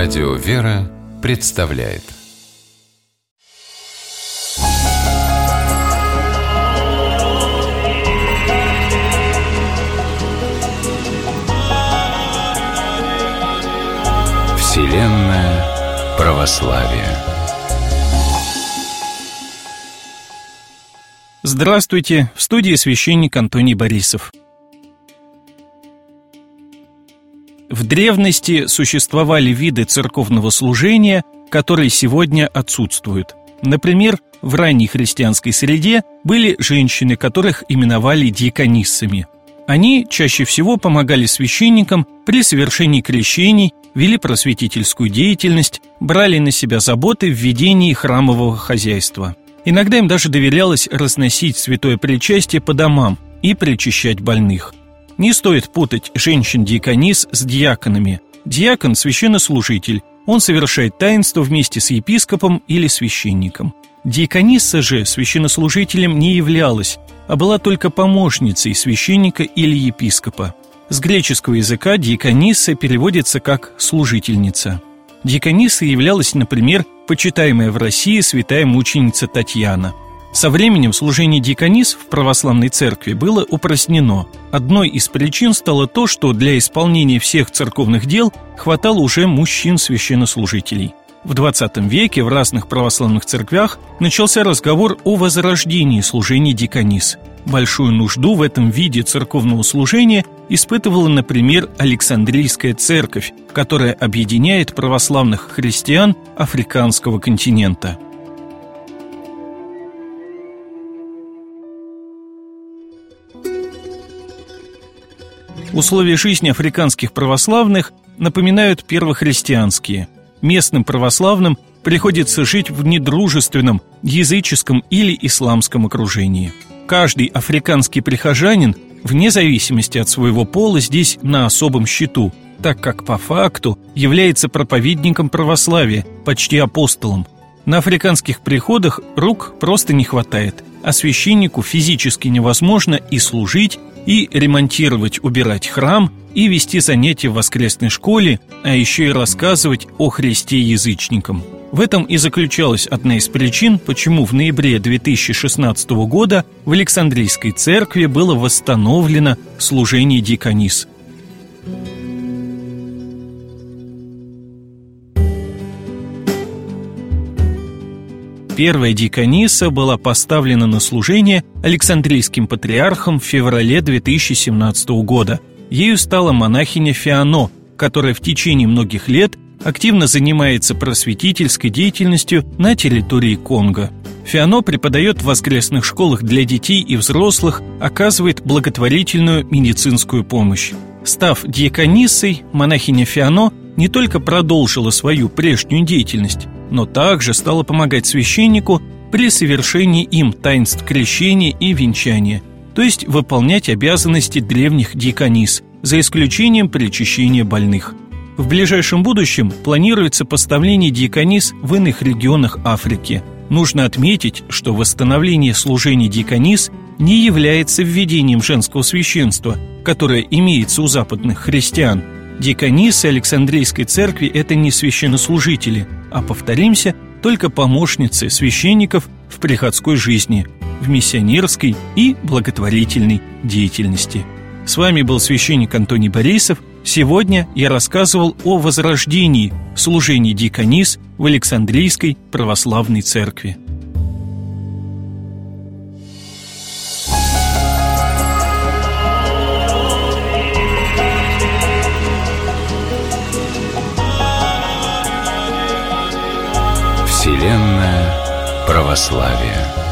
Радио «Вера» представляет Вселенная православия. Здравствуйте! В студии священник Антоний Борисов. В древности существовали виды церковного служения, которые сегодня отсутствуют. Например, в ранней христианской среде были женщины, которых именовали диакониссами. Они чаще всего помогали священникам при совершении крещений, вели просветительскую деятельность, брали на себя заботы в ведении храмового хозяйства. Иногда им даже доверялось разносить святое причастие по домам и причащать больных. Не стоит путать женщин-диаконисс с диаконами. Диакон – священнослужитель, он совершает таинство вместе с епископом или священником. Диаконисса же священнослужителем не являлась, а была только помощницей священника или епископа. С греческого языка диаконисса переводится как «служительница». Диакониссой являлась, например, почитаемая в России святая мученица Татьяна. Со временем служение диаконисс в православной церкви было упразднено. Одной из причин стало то, что для исполнения всех церковных дел хватало уже мужчин-священнослужителей. В XX веке в разных православных церквях начался разговор о возрождении служения диаконисс. Большую нужду в этом виде церковного служения испытывала, например, Александрийская церковь, которая объединяет православных христиан африканского континента. Условия жизни африканских православных напоминают первохристианские. Местным православным приходится жить в недружественном, языческом или исламском окружении. Каждый африканский прихожанин, вне зависимости от своего пола, здесь на особом счету, так как по факту является проповедником православия, почти апостолом. На африканских приходах рук просто не хватает, а священнику физически невозможно и служить, и ремонтировать, убирать храм, и вести занятия в воскресной школе, а еще и рассказывать о Христе язычникам. В этом и заключалась одна из причин, почему в ноябре 2016 года в Александрийской церкви было восстановлено служение диаконисс. Первая диаконисса была поставлена на служение Александрийским патриархом в феврале 2017 года. Ею стала монахиня Фиано, которая в течение многих лет активно занимается просветительской деятельностью на территории Конго. Фиано преподает в воскресных школах для детей и взрослых, оказывает благотворительную медицинскую помощь. Став диакониссой, монахиня Фиано не только продолжила свою прежнюю деятельность, но также стала помогать священнику при совершении им таинств крещения и венчания, то есть выполнять обязанности древних диаконисс, за исключением причащения больных. В ближайшем будущем планируется поставление диаконисс в иных регионах Африки. Нужно отметить, что восстановление служения диаконисс не является введением женского священства, которое имеется у западных христиан. Диакониссы Александрийской церкви – это не священнослужители, а, повторимся, только помощницы священников в приходской жизни, в миссионерской и благотворительной деятельности. С вами был священник Антоний Борисов. Сегодня я рассказывал о возрождении служения диаконисс в Александрийской православной церкви. Вселенная православия.